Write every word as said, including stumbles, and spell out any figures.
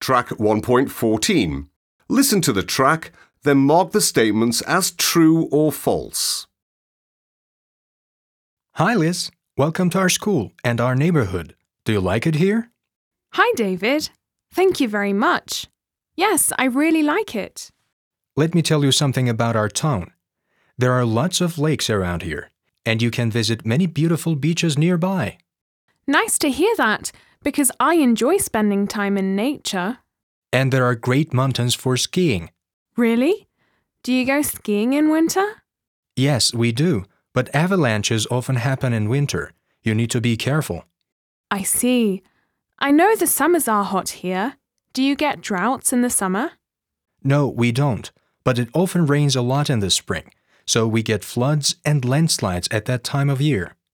track one point fourteen. Listen to the track, then mark the statements as true or false. Hi, Liz. Welcome to our school and our neighborhood. Do you like it here? Hi, David. Thank you very much. Yes, I really like it. Let me tell you something about our town. There are lots of lakes around here, and you can visit many beautiful beaches nearby. Nice to hear that, because I enjoy spending time in nature. And there are great mountains for skiing. Really? Do you go skiing in winter? Yes, we do, but avalanches often happen in winter. You need to be careful. I see. I know the summers are hot here. Do you get droughts in the summer? No, we don't, but it often rains a lot in the spring, so we get floods and landslides at that time of year.